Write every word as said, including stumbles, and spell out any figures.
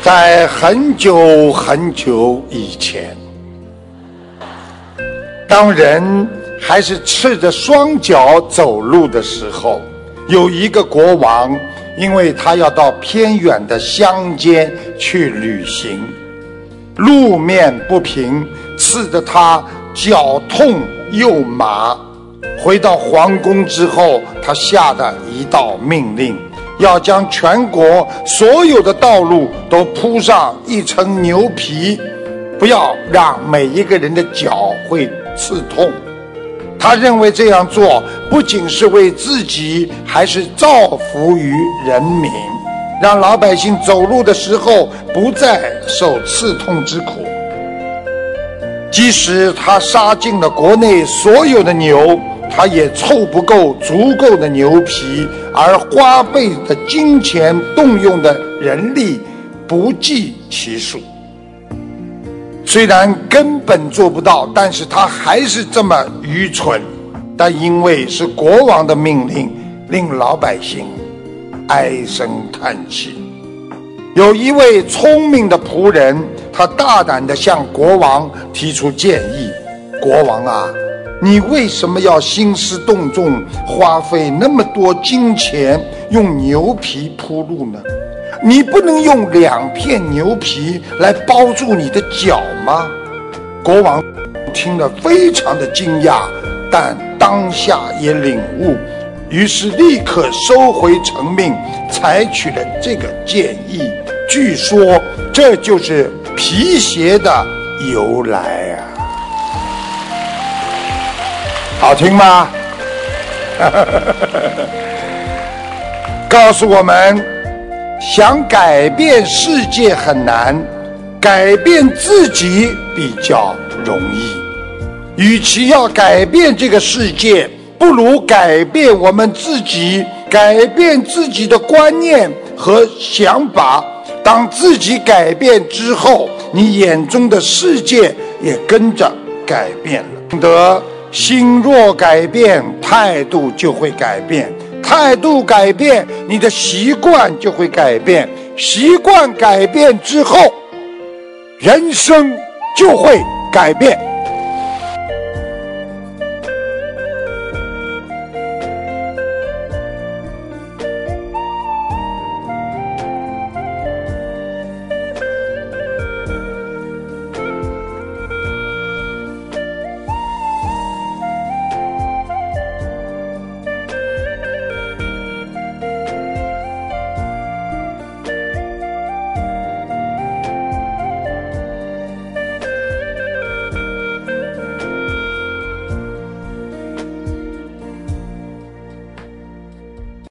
在很久很久以前，当人还是赤着双脚走路的时候，有一个国王，因为他要到偏远的乡间去旅行，路面不平，刺得他脚痛又麻。回到皇宫之后，他下的一道命令，要将全国所有的道路都铺上一层牛皮，不要让每一个人的脚会刺痛。他认为这样做不仅是为自己，还是造福于人民，让老百姓走路的时候不再受刺痛之苦。即使他杀尽了国内所有的牛，他也凑不够足够的牛皮，而花费的金钱、动用的人力不计其数。虽然根本做不到，但是他还是这么愚蠢。但因为是国王的命令，令老百姓唉声叹气。有一位聪明的仆人，他大胆地向国王提出建议：国王啊，你为什么要兴师动众，花费那么多金钱用牛皮铺路呢？你不能用两片牛皮来包住你的脚吗？国王听了非常的惊讶，但当下也领悟，于是立刻收回成命，采取了这个建议。据说这就是皮鞋的由来啊！好听吗？告诉我们，想改变世界很难，改变自己比较容易。与其要改变这个世界，不如改变我们自己，改变自己的观念和想法。当自己改变之后，你眼中的世界也跟着改变了。得心若改变，态度就会改变，态度改变，你的习惯就会改变，习惯改变之后，人生就会改变。